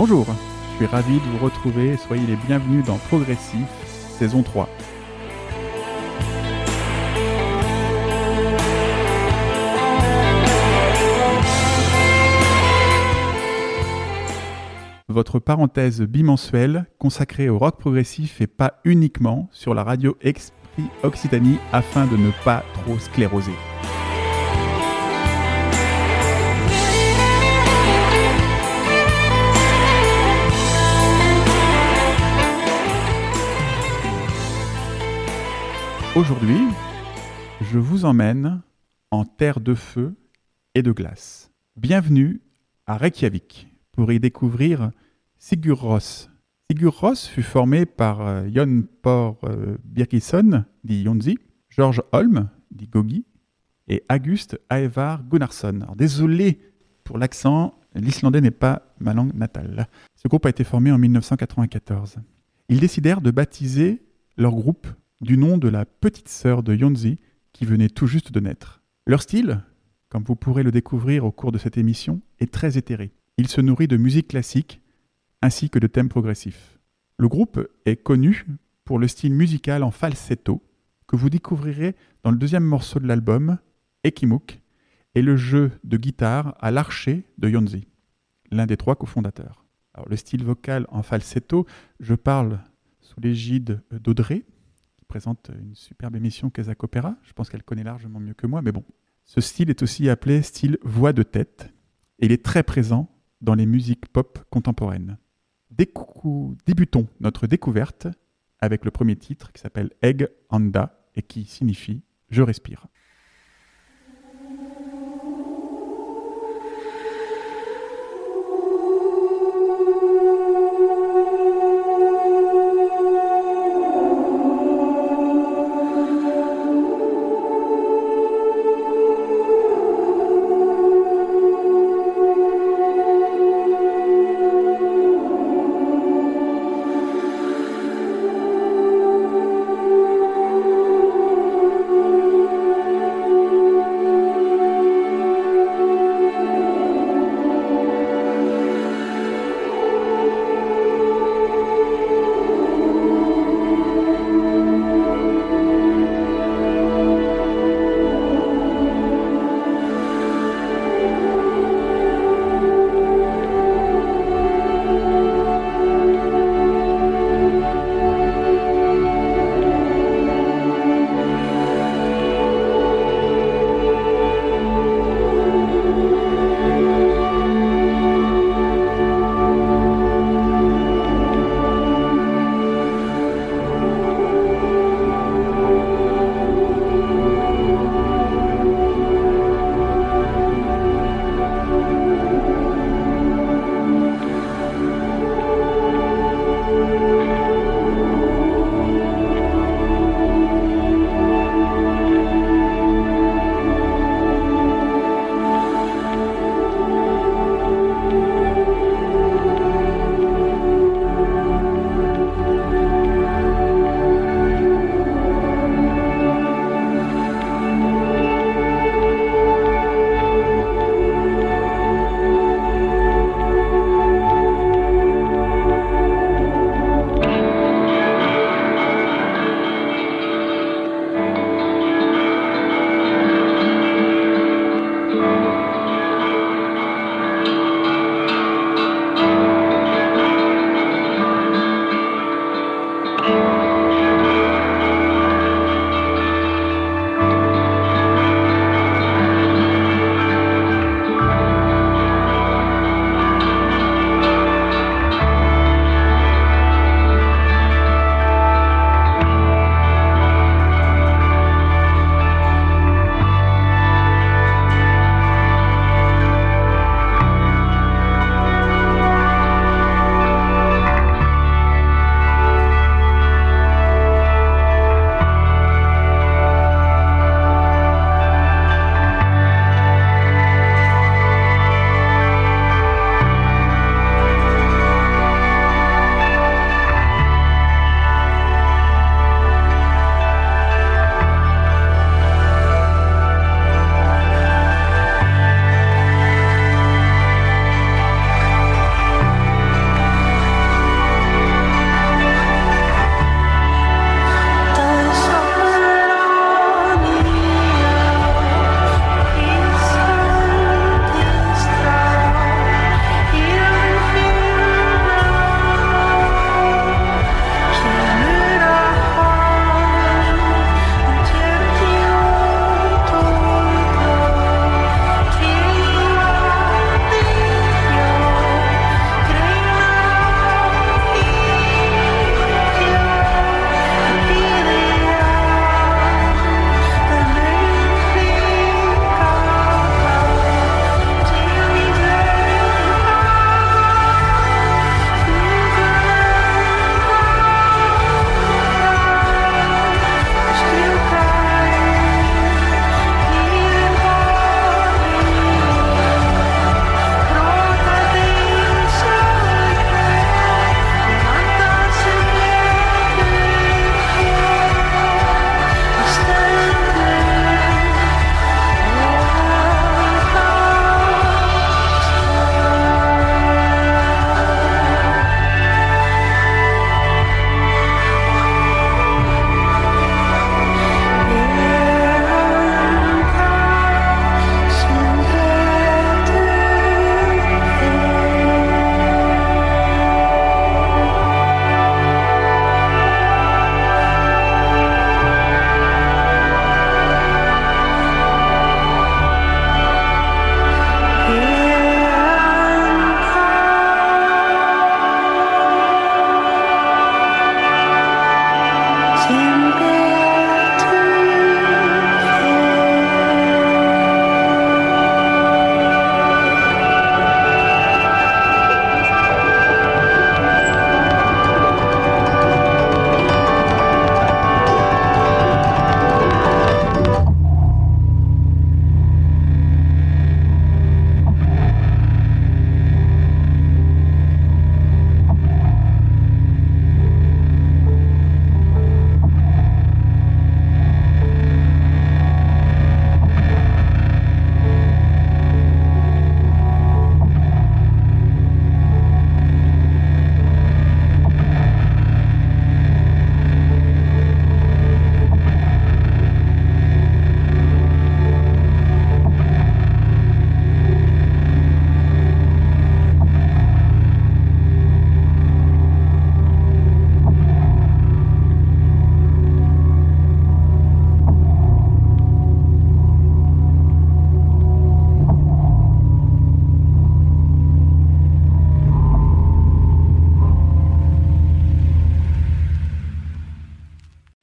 Bonjour, je suis ravi de vous retrouver, soyez les bienvenus dans Progressif, saison 3. Votre parenthèse bimensuelle consacrée au rock progressif et pas uniquement sur la radio Esprit Occitanie afin de ne pas trop scléroser. Aujourd'hui, je vous emmène en terre de feu et de glace. Bienvenue à Reykjavik pour y découvrir Sigur Rós. Sigur Rós fut formé par Jon Por Birgisson, dit Jónsi, George Holm, dit Gogi, et August Ævar Gunnarsson. Alors, désolé pour l'accent, l'islandais n'est pas ma langue natale. Ce groupe a été formé en 1994. Ils décidèrent de baptiser leur groupe du nom de la petite sœur de Jónsi qui venait tout juste de naître. Leur style, comme vous pourrez le découvrir au cours de cette émission, est très éthéré. Il se nourrit de musique classique ainsi que de thèmes progressifs. Le groupe est connu pour le style musical en falsetto que vous découvrirez dans le deuxième morceau de l'album, Ekimuk, et le jeu de guitare à l'archet de Jónsi, l'un des trois cofondateurs. Alors, le style vocal en falsetto, je parle sous l'égide d'Audrey, présente une superbe émission Casac Opéra. Je pense qu'elle connaît largement mieux que moi, mais bon. Ce style est aussi appelé style voix de tête et il est très présent dans les musiques pop contemporaines. Débutons notre découverte avec le premier titre qui s'appelle Egg Anda et qui signifie « Je respire ».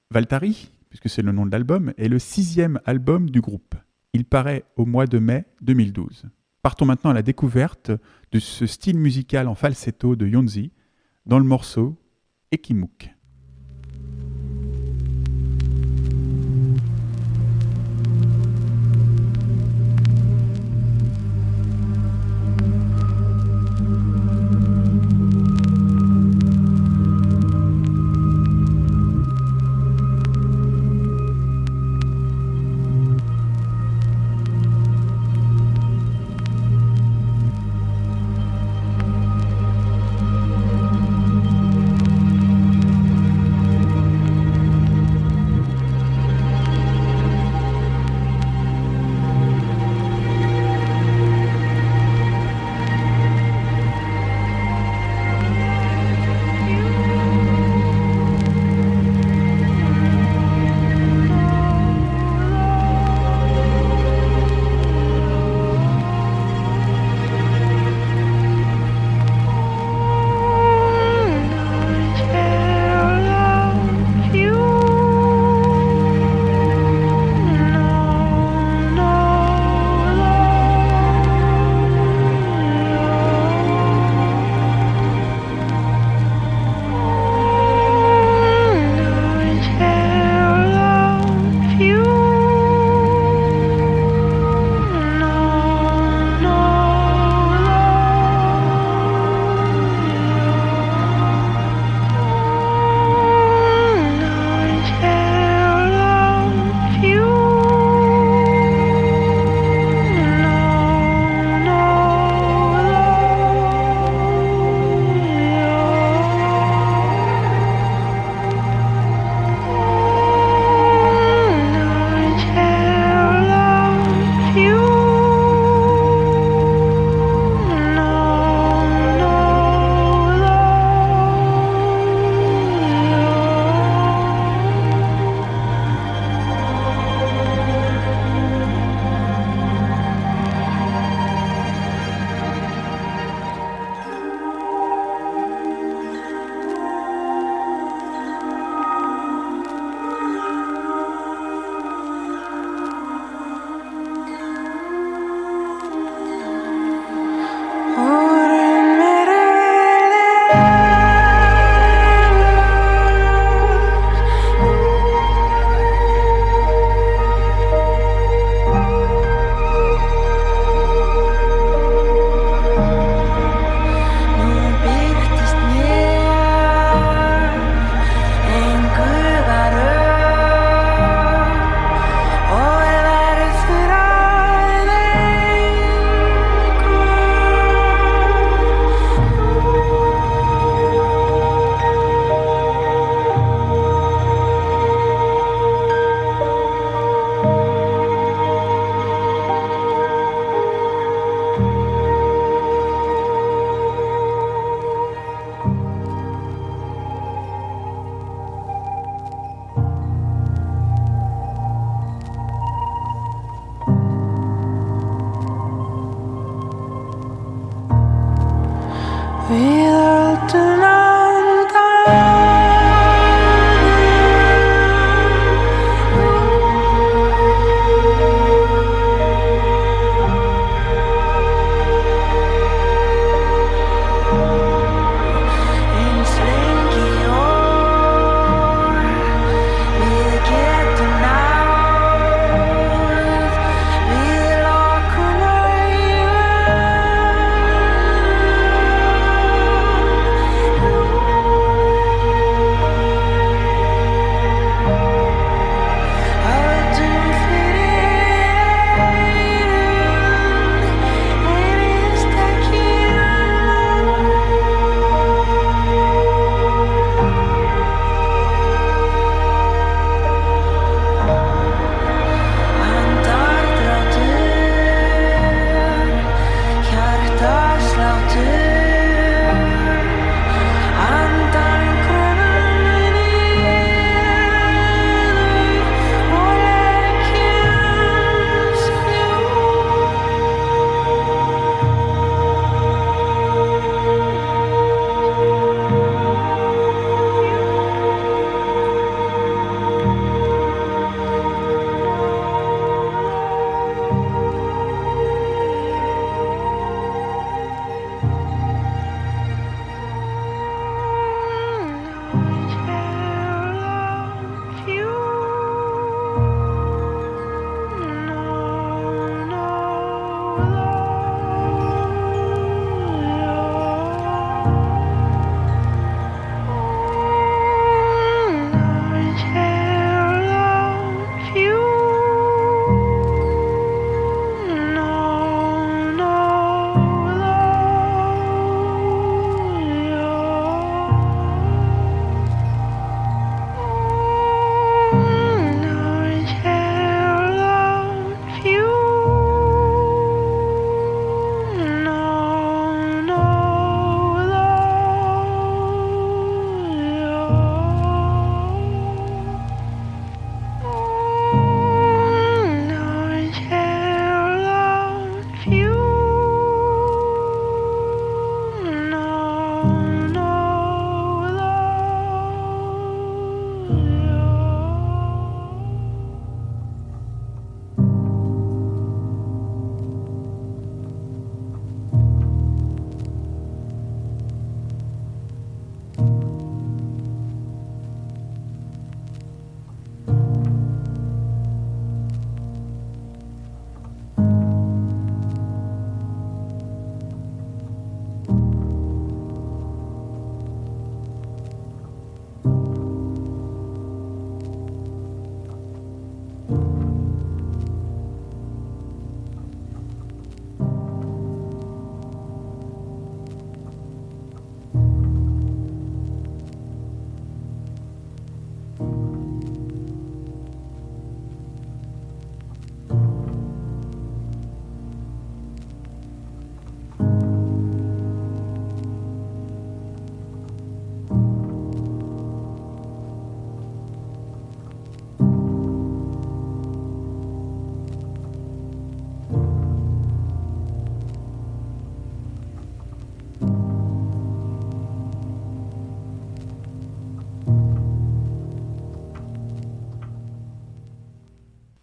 Valtari, puisque c'est le nom de l'album, est le 6e album du groupe. Il paraît au mois de mai 2012. Partons maintenant à la découverte de ce style musical en falsetto de Yonzi dans le morceau Ekimuk.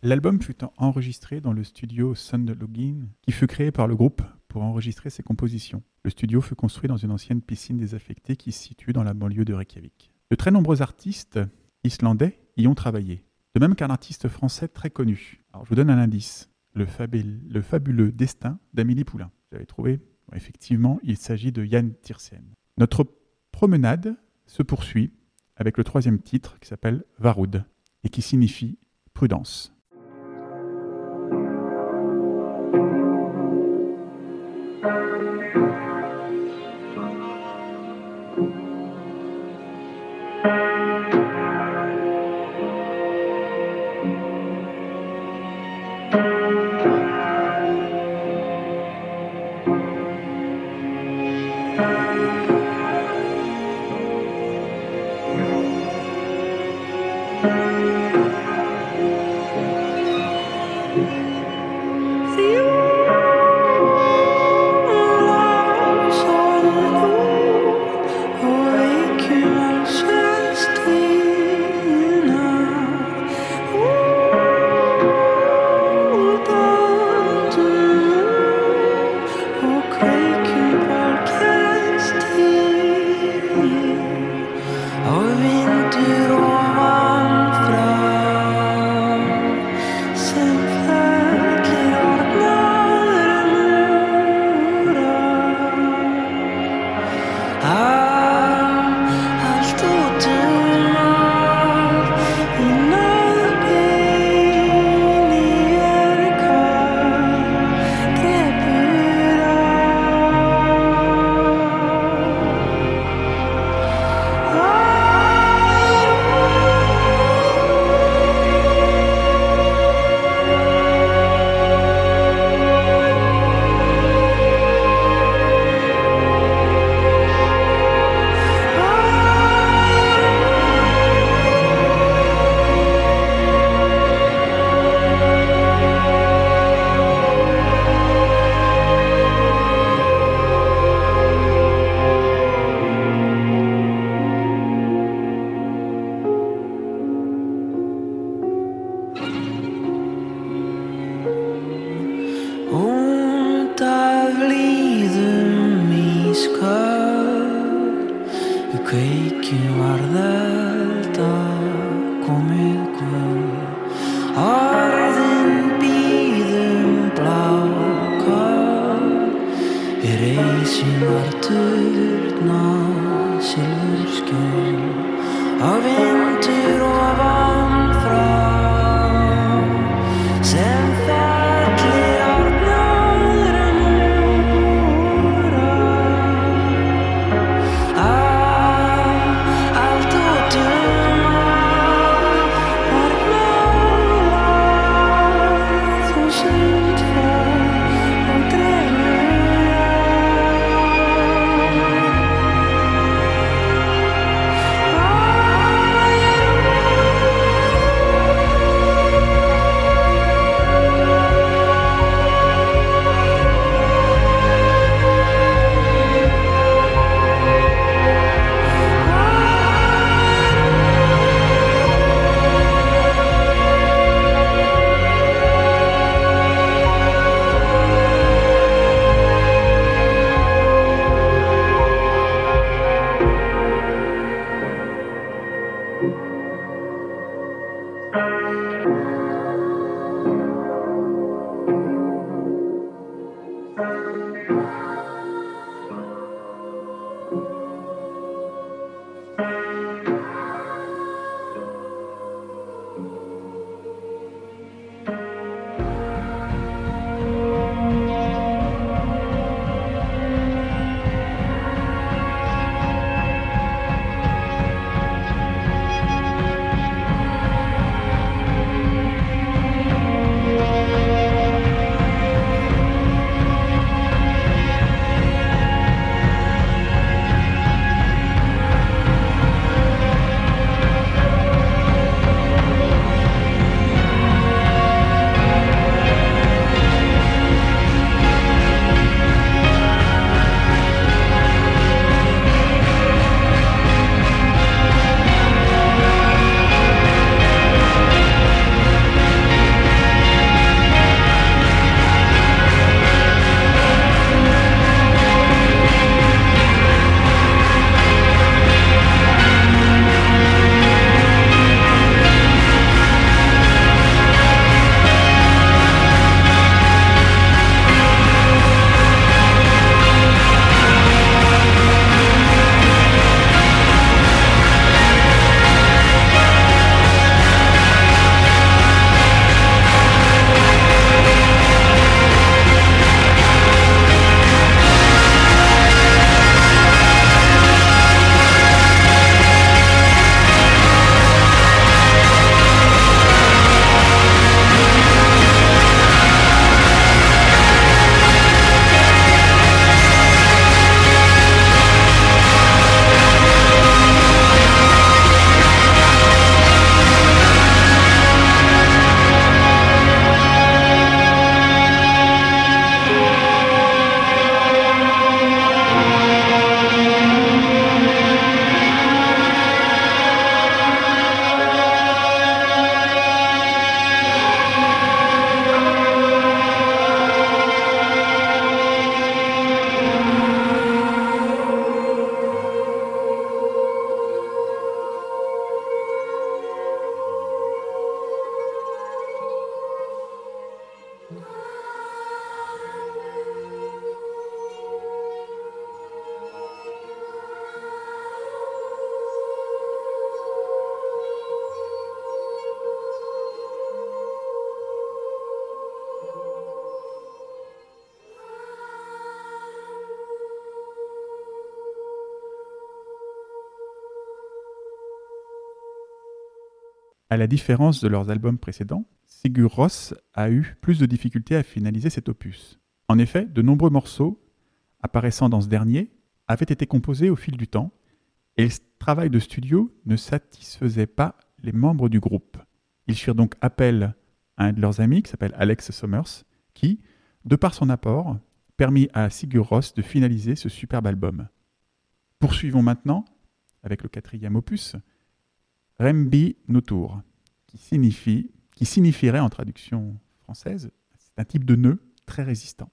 L'album fut enregistré dans le studio Sundelugin, qui fut créé par le groupe pour enregistrer ses compositions. Le studio fut construit dans une ancienne piscine désaffectée qui se situe dans la banlieue de Reykjavik. De très nombreux artistes islandais y ont travaillé, de même qu'un artiste français très connu. Alors je vous donne un indice, le fabuleux destin d'Amélie Poulain. Vous avez trouvé? Effectivement, il s'agit de Yann Tiersen. Notre promenade se poursuit avec le troisième titre qui s'appelle Varud et qui signifie prudence. À la différence de leurs albums précédents, Sigur Rós a eu plus de difficultés à finaliser cet opus. En effet, de nombreux morceaux apparaissant dans ce dernier avaient été composés au fil du temps, et le travail de studio ne satisfaisait pas les membres du groupe. Ils firent donc appel à un de leurs amis qui s'appelle Alex Summers, qui, de par son apport, permit à Sigur Rós de finaliser ce superbe album. Poursuivons maintenant avec le 4e opus, Rembi Nutur, qui signifierait en traduction française, c'est un type de nœud très résistant.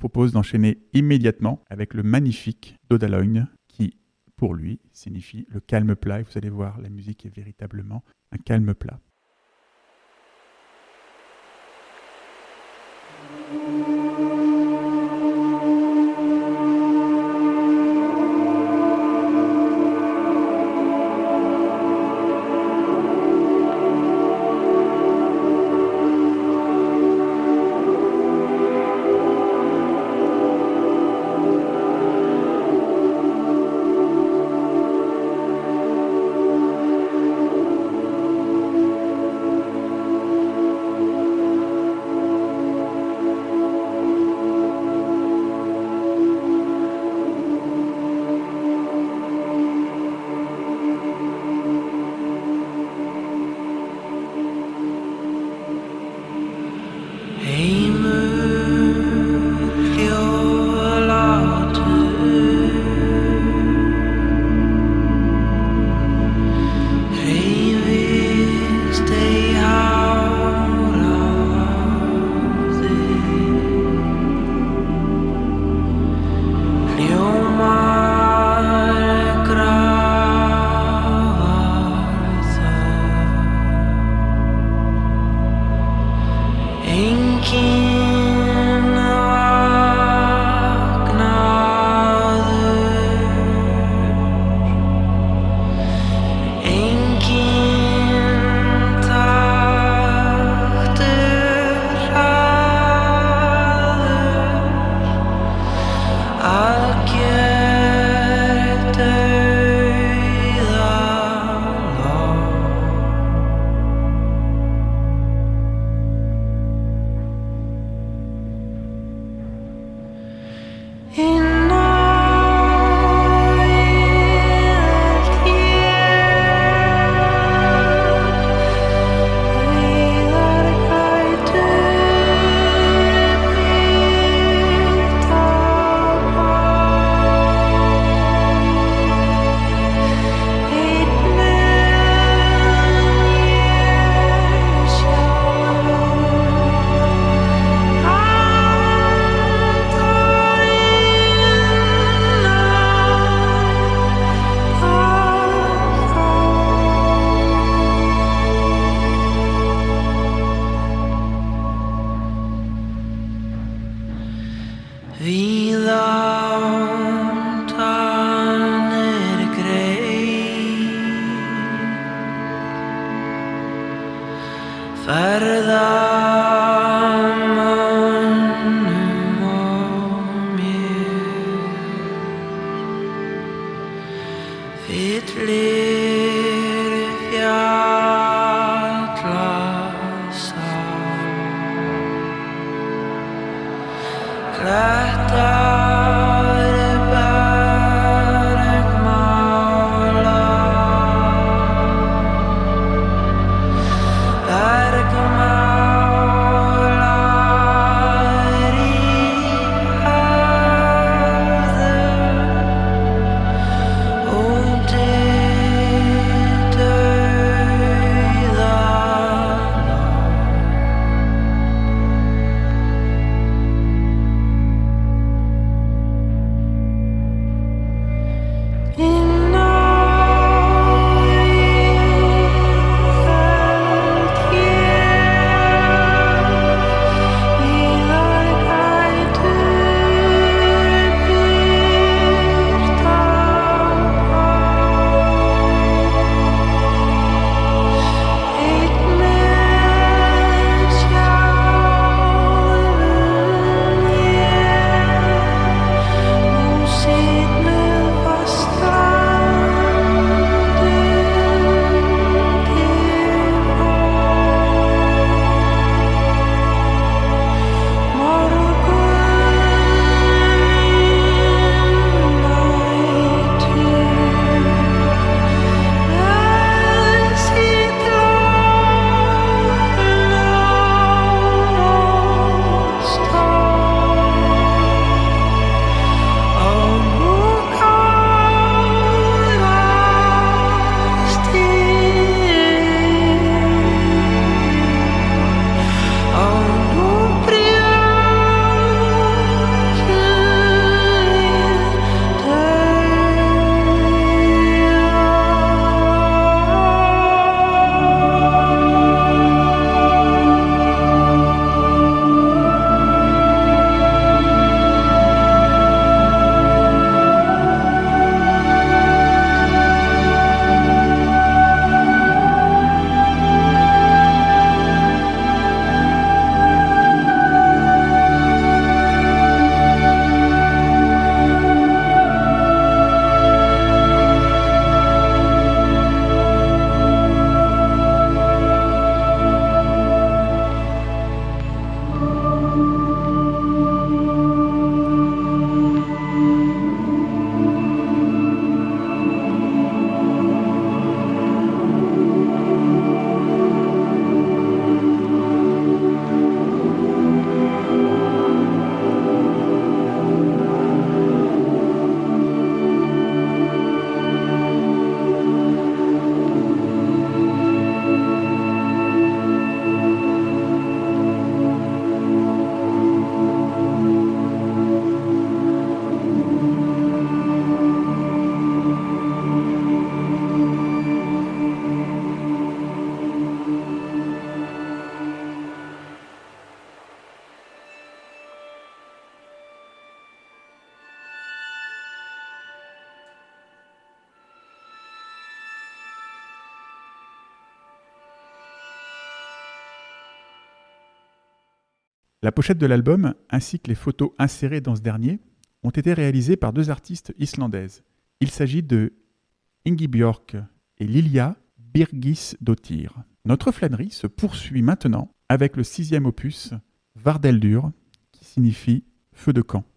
propose d'enchaîner immédiatement avec le magnifique Dodaloin, qui, pour lui, signifie le calme plat. Et vous allez voir, la musique est véritablement un calme plat. La pochette de l'album, ainsi que les photos insérées dans ce dernier, ont été réalisées par 2 artistes islandaises. Il s'agit de Ingibjörg et Lilja Birgisdóttir. Notre flânerie se poursuit maintenant avec le 6e opus, Vardeldur, qui signifie feu de camp.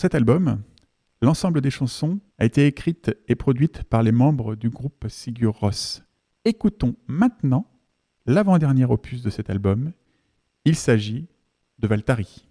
cet album, l'ensemble des chansons a été écrite et produite par les membres du groupe Sigur Rós. Écoutons maintenant l'avant-dernier opus de cet album. Il s'agit de Valtari.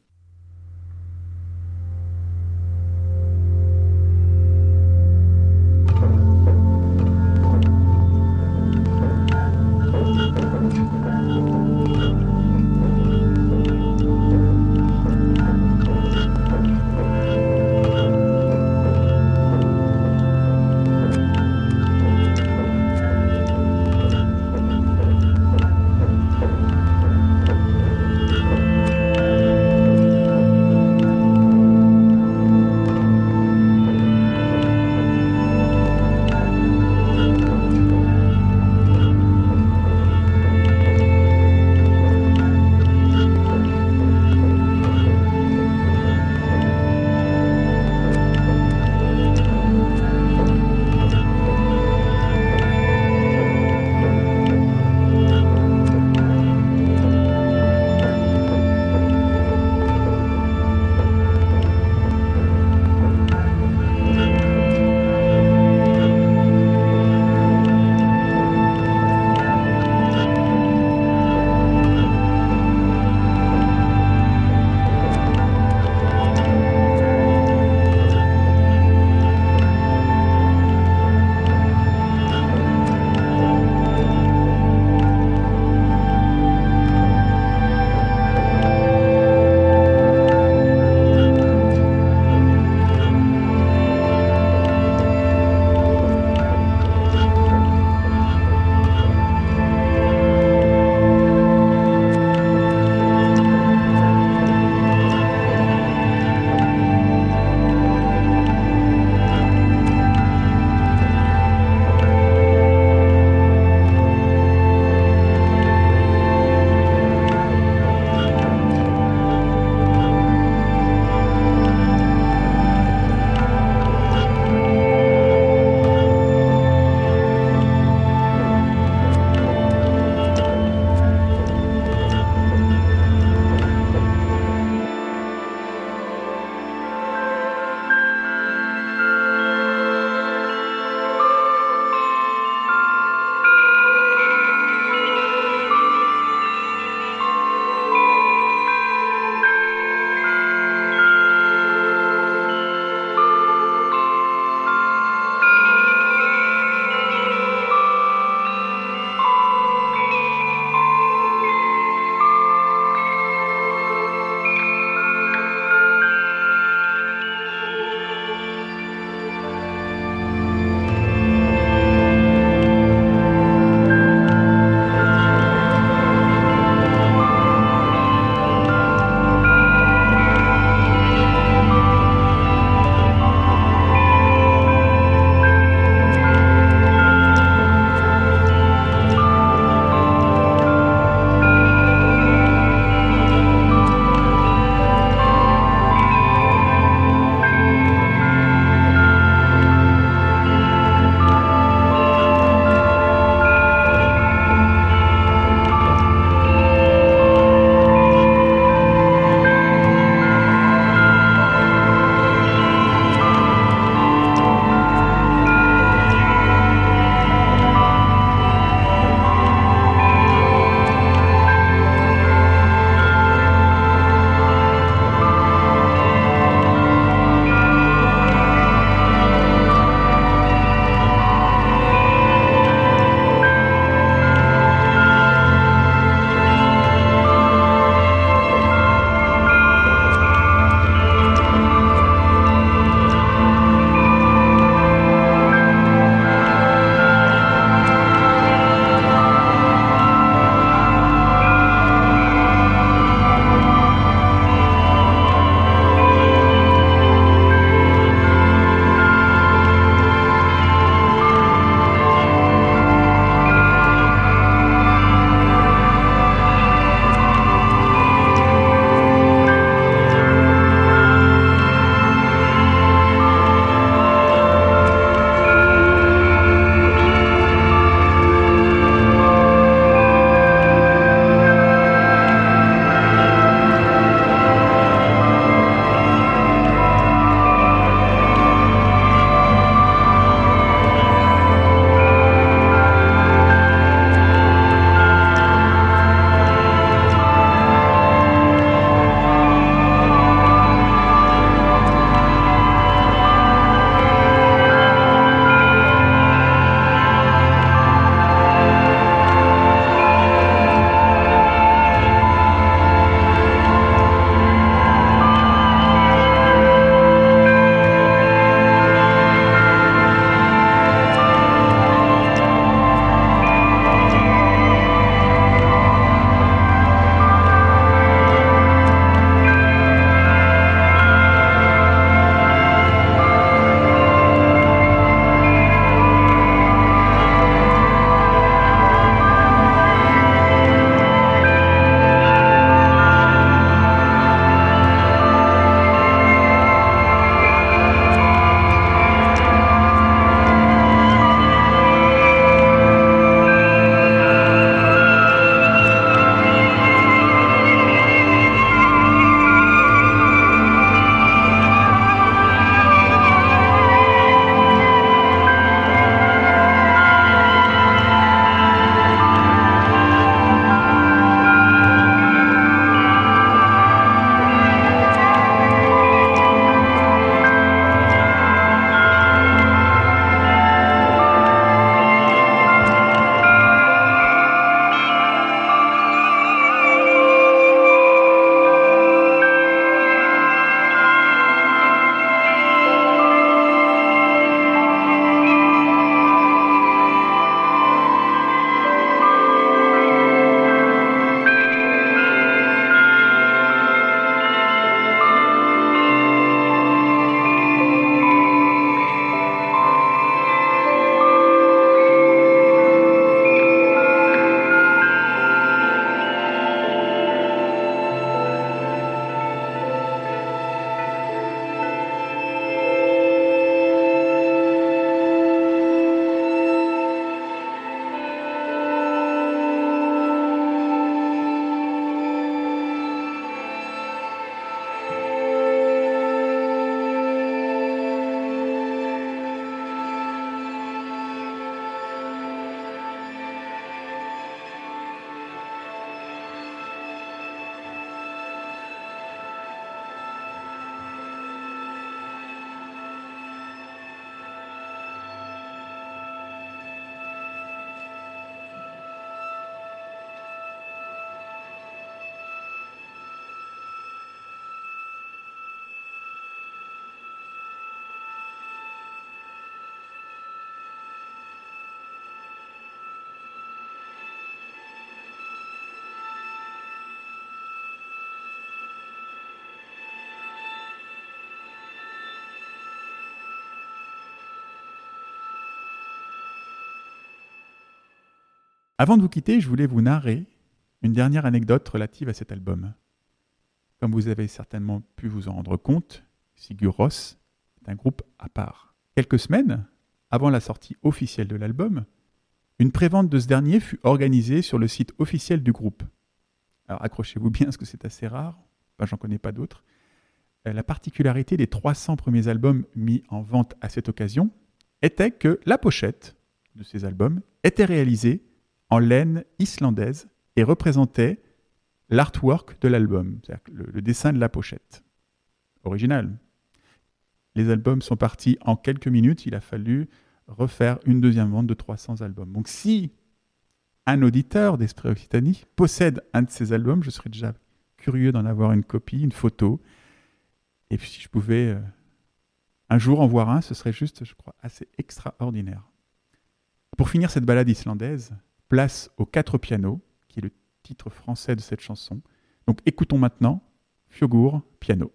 Avant de vous quitter, je voulais vous narrer une dernière anecdote relative à cet album. Comme vous avez certainement pu vous en rendre compte, Sigur Rós est un groupe à part. Quelques semaines avant la sortie officielle de l'album, une prévente de ce dernier fut organisée sur le site officiel du groupe. Alors accrochez-vous bien parce que c'est assez rare, j'en connais pas d'autres. La particularité des 300 premiers albums mis en vente à cette occasion était que la pochette de ces albums était réalisée en laine islandaise et représentait l'artwork de l'album, c'est-à-dire le dessin de la pochette. Original. Les albums sont partis en quelques minutes, il a fallu refaire une deuxième vente de 300 albums. Donc si un auditeur d'Esprit Occitanie possède un de ces albums, je serais déjà curieux d'en avoir une copie, une photo. Et puis si je pouvais un jour en voir un, ce serait juste, je crois, assez extraordinaire. Pour finir cette balade islandaise, place aux 4 pianos, qui est le titre français de cette chanson. Donc écoutons maintenant Fjögur piano.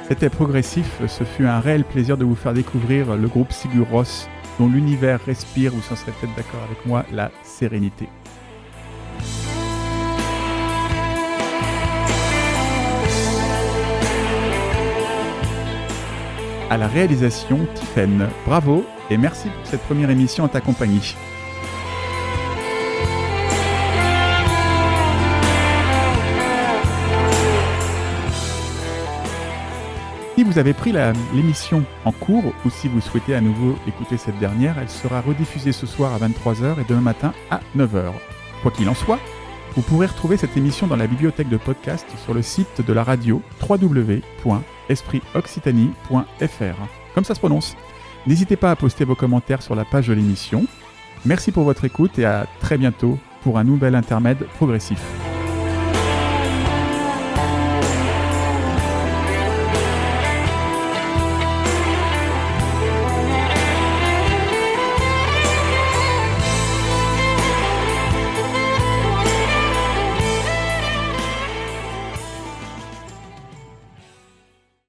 C'était Progressif, ce fut un réel plaisir de vous faire découvrir le groupe Sigur Rós, dont l'univers respire, vous en serez peut-être d'accord avec moi, la sérénité. À la réalisation, Tiffaine. Bravo et merci pour cette première émission en ta compagnie. Si vous avez pris l'émission en cours ou si vous souhaitez à nouveau écouter cette dernière, elle sera rediffusée ce soir à 23h et demain matin à 9h. Quoi qu'il en soit, vous pourrez retrouver cette émission dans la bibliothèque de podcast sur le site de la radio www.espritoccitanie.fr. Comme ça se prononce. N'hésitez pas à poster vos commentaires sur la page de l'émission. Merci pour votre écoute et à très bientôt pour un nouvel intermède progressif.